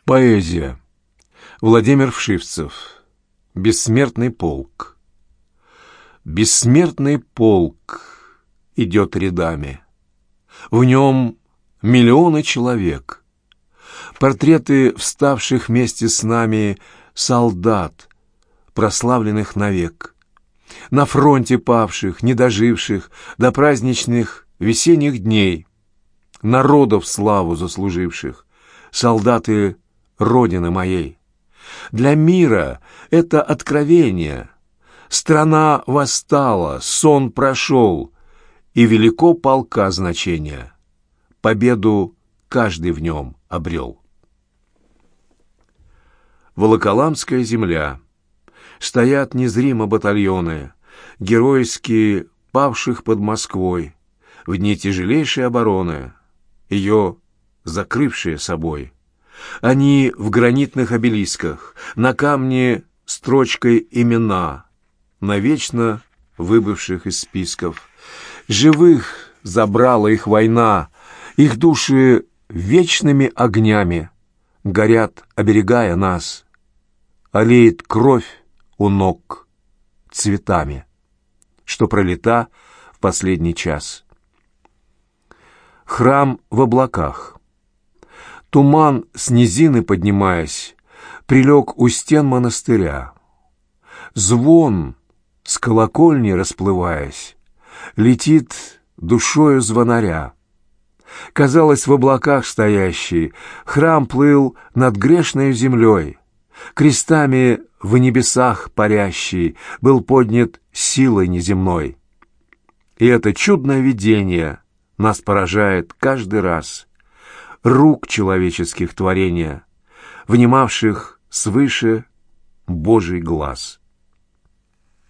Поэзия. Владимир Вшивцев. Бессмертный полк. Бессмертный полк идет рядами. В нем миллионы человек. Портреты вставших вместе с нами солдат, прославленных навек. На фронте павших, не доживших до праздничных весенних дней, народов славу заслуживших, солдаты Родины моей. Для мира это откровение. Страна восстала, сон прошел, и велико полка значение. Победу каждый в нем обрел. Волоколамская земля. Стоят незримо батальоны, геройски павших под Москвой, в дни тяжелейшей обороны, ее закрывшие собой. Они в гранитных обелисках, на камне строчкой имена, навечно выбывших из списков. Живых забрала их война, их души вечными огнями горят, оберегая нас. Олеет кровь у ног цветами, что пролита в последний час. Храм в облаках. Туман с низины поднимаясь, прилег у стен монастыря. Звон с колокольни расплываясь, летит душою звонаря. Казалось, в облаках стоящий храм плыл над грешной землей, крестами в небесах парящий был поднят силой неземной. И это чудное видение нас поражает каждый раз. Рук человеческих творения, внимавших свыше Божий глаз.